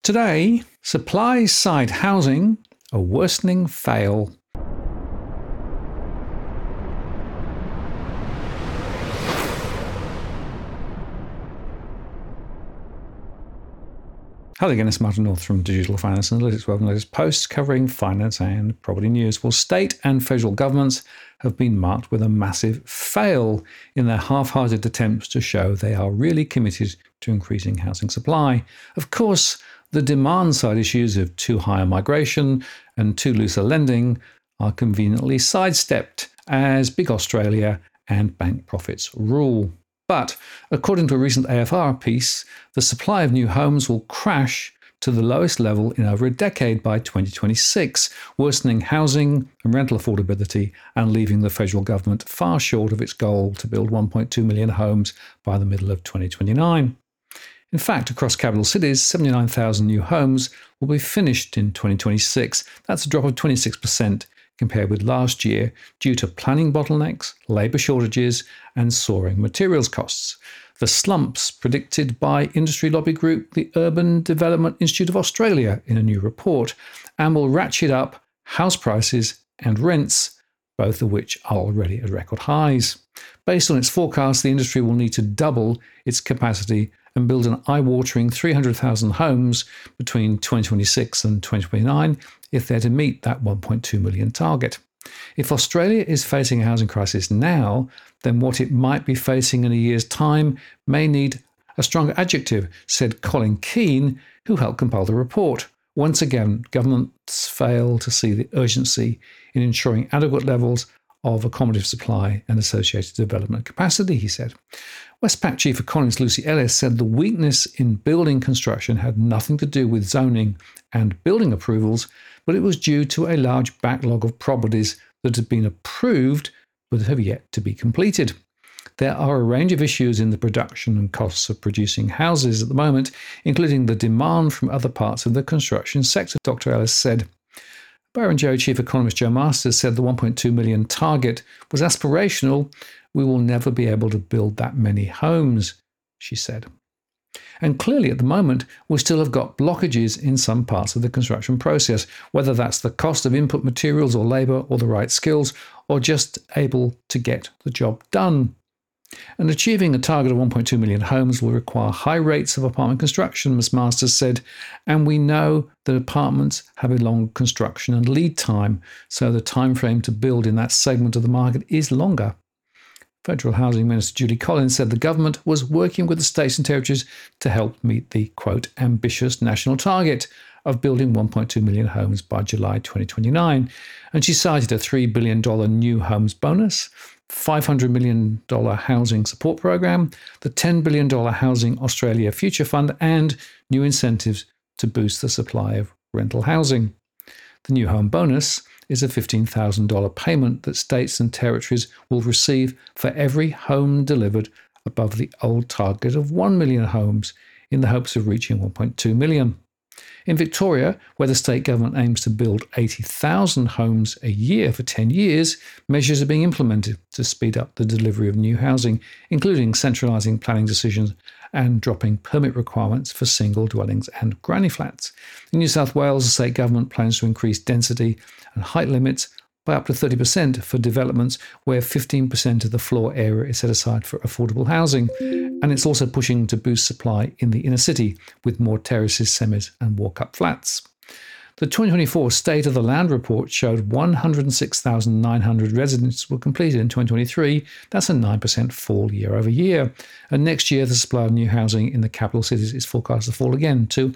Today, supply-side housing, a worsening fail. Hello again, it's Martin North from Digital Finance Analytics, web and latest posts covering finance and property news. Well, state and federal governments have been marked with a massive fail in their half-hearted attempts to show they are really committed to increasing housing supply. Of course, the demand-side issues of too high a migration and too loose a lending are conveniently sidestepped as big Australia and bank profits rule. But according to a recent AFR piece, the supply of new homes will crash to the lowest level in over a decade by 2026, worsening housing and rental affordability and leaving the federal government far short of its goal to build 1.2 million homes by the middle of 2029. In fact, across capital cities, 79,000 new homes will be finished in 2026. That's a drop of 26% compared with last year due to planning bottlenecks, labour shortages and soaring materials costs. The slumps predicted by industry lobby group the Urban Development Institute of Australia in a new report, and will ratchet up house prices and rents, both of which are already at record highs. Based on its forecast, the industry will need to double its capacity and build an eye-watering 300,000 homes between 2026 and 2029 if they're to meet that 1.2 million target. If Australia is facing a housing crisis now, then what it might be facing in a year's time may need a stronger adjective, said Colin Keane, who helped compile the report. Once again, governments fail to see the urgency in ensuring adequate levels of accommodative supply and associated development capacity, he said. Westpac Chief Economist Lucy Ellis said the weakness in building construction had nothing to do with zoning and building approvals, but it was due to a large backlog of properties that had been approved but have yet to be completed. There are a range of issues in the production and costs of producing houses at the moment, including the demand from other parts of the construction sector, Dr. Ellis said. Barrenjoey Chief Economist Joe Masters said the 1.2 million target was aspirational. We will never be able to build that many homes, she said. And clearly at the moment, we still have got blockages in some parts of the construction process, whether that's the cost of input materials or labour or the right skills, or just able to get the job done. And achieving a target of 1.2 million homes will require high rates of apartment construction, Ms. Masters said, and we know that apartments have a long construction and lead time, so the time frame to build in that segment of the market is longer. Federal Housing Minister Julie Collins said the government was working with the states and territories to help meet the, quote, ambitious national target of building 1.2 million homes by July 2029. And she cited a $3 billion new homes bonus, $500 million housing support program, the $10 billion Housing Australia Future Fund, and new incentives to boost the supply of rental housing. The new home bonus is a $15,000 payment that states and territories will receive for every home delivered above the old target of 1 million homes in the hopes of reaching 1.2 million. In Victoria, where the state government aims to build 80,000 homes a year for 10 years, measures are being implemented to speed up the delivery of new housing, including centralising planning decisions and dropping permit requirements for single dwellings and granny flats. In New South Wales, the state government plans to increase density and height limits by up to 30% for developments where 15% of the floor area is set aside for affordable housing. And it's also pushing to boost supply in the inner city with more terraces, semis and walk-up flats. The 2024 State of the Land report showed 106,900 residences were completed in 2023. That's a 9% fall year over year. And next year, the supply of new housing in the capital cities is forecast to fall again to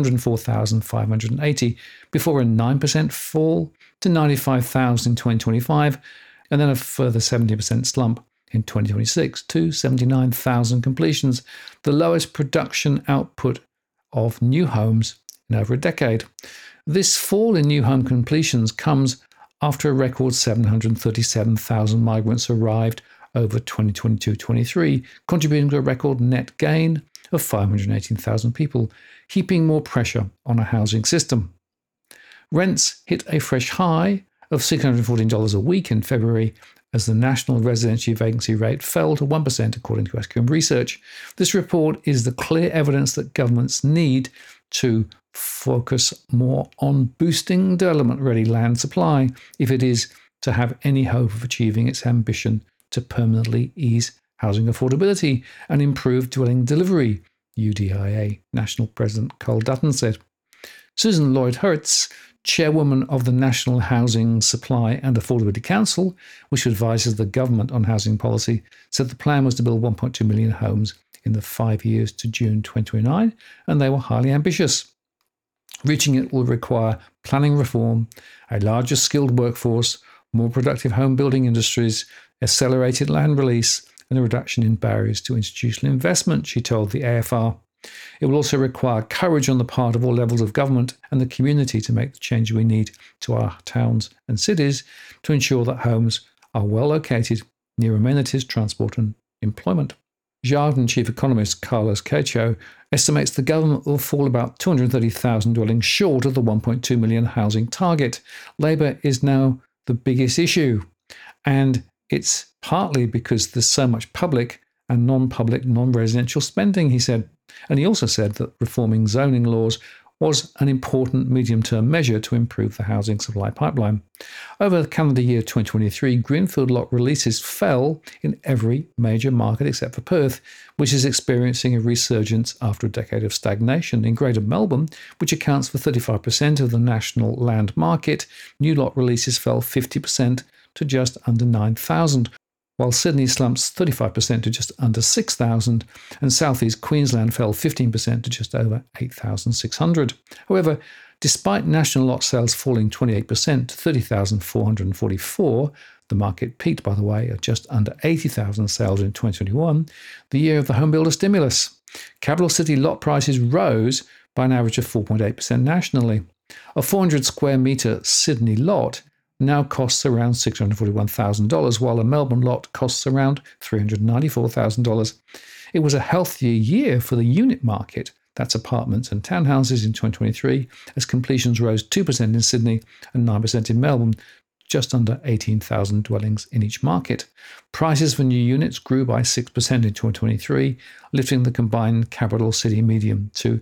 104,580 before a 9% fall to 95,000 in 2025, and then a further 70% slump in 2026 to 79,000 completions, the lowest production output of new homes in over a decade. This fall in new home completions comes after a record 737,000 migrants arrived over 2022-23, contributing to a record net gain of 518,000 people, heaping more pressure on a housing system. Rents hit a fresh high of $614 a week in February as the national residential vacancy rate fell to 1% according to SQM research. This report is the clear evidence that governments need to focus more on boosting development-ready land supply if it is to have any hope of achieving its ambition to permanently ease housing affordability and improve dwelling delivery, UDIA National President Cole Dutton said. Susan Lloyd-Hurst, chairwoman of the National Housing Supply and Affordability Council, which advises the government on housing policy, said the plan was to build 1.2 million homes in the 5 years to June 2029, and they were highly ambitious. Reaching it will require planning reform, a larger skilled workforce, more productive home building industries, accelerated land release, and a reduction in barriers to institutional investment, she told the AFR. It will also require courage on the part of all levels of government and the community to make the change we need to our towns and cities to ensure that homes are well located near amenities, transport and employment. Jarden chief economist Carlos Cacho estimates the government will fall about 230,000 dwellings short of the 1.2 million housing target. Labour is now the biggest issue, and it's partly because there's so much public and non-public, non-residential spending, he said. And he also said that reforming zoning laws was an important medium-term measure to improve the housing supply pipeline. Over the calendar year 2023, greenfield lot releases fell in every major market except for Perth, which is experiencing a resurgence after a decade of stagnation. In Greater Melbourne, which accounts for 35% of the national land market, new lot releases fell 50% to just under 9,000, while Sydney slumps 35% to just under 6,000, and southeast Queensland fell 15% to just over 8,600. However, despite national lot sales falling 28% to 30,444, the market peaked, by the way, at just under 80,000 sales in 2021, the year of the home builder stimulus. Capital city lot prices rose by an average of 4.8% nationally. A 400 square metre Sydney lot now costs around $641,000, while a Melbourne lot costs around $394,000. It was a healthier year for the unit market, that's apartments and townhouses, in 2023, as completions rose 2% in Sydney and 9% in Melbourne, just under 18,000 dwellings in each market. Prices for new units grew by 6% in 2023, lifting the combined capital city median to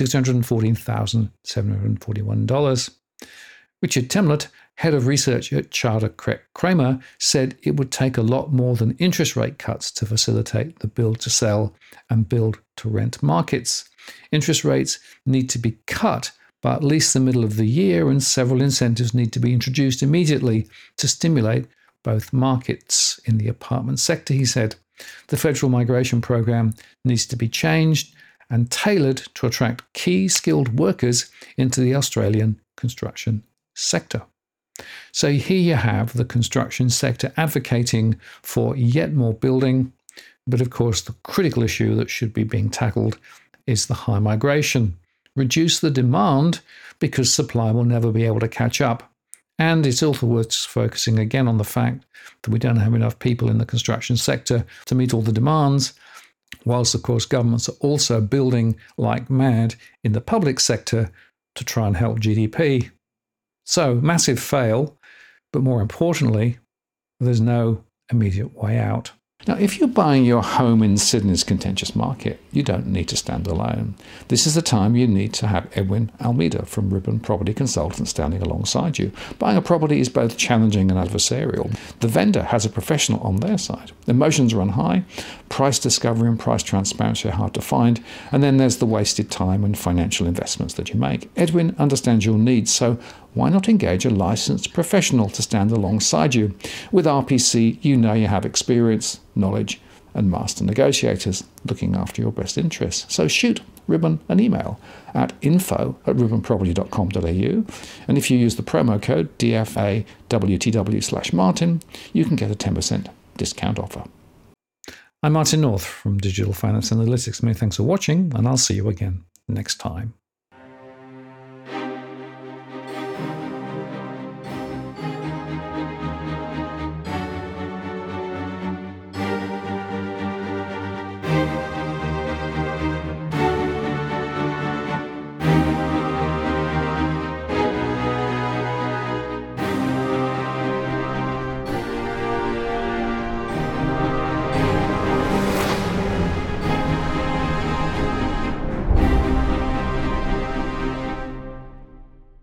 $614,741. Richard Temlett, head of research at Charter Kramer, said it would take a lot more than interest rate cuts to facilitate the build-to-sell and build-to-rent markets. Interest rates need to be cut by at least the middle of the year, and several incentives need to be introduced immediately to stimulate both markets in the apartment sector, he said. The federal migration program needs to be changed and tailored to attract key skilled workers into the Australian construction sector. So here you have the construction sector advocating for yet more building, but of course the critical issue that should be being tackled is the high migration. Reduce the demand because supply will never be able to catch up. And it's also worth focusing again on the fact that we don't have enough people in the construction sector to meet all the demands, whilst of course governments are also building like mad in the public sector to try and help GDP. So, massive fail, but more importantly, there's no immediate way out. Now, if you're buying your home in Sydney's contentious market, you don't need to stand alone. This is the time you need to have Edwin Almeida from Ribbon Property Consultants standing alongside you. Buying a property is both challenging and adversarial. The vendor has a professional on their side. Emotions run high, price discovery and price transparency are hard to find, and then there's the wasted time and financial investments that you make. Edwin understands your needs, so why not engage a licensed professional to stand alongside you? With RPC, you know you have experience, knowledge, and master negotiators looking after your best interests. So shoot Ribbon an email at info@ribbonproperty.com.au, and if you use the promo code DFAWTW/Martin, you can get a 10% discount offer. I'm Martin North from Digital Finance Analytics. Many thanks for watching, and I'll see you again next time.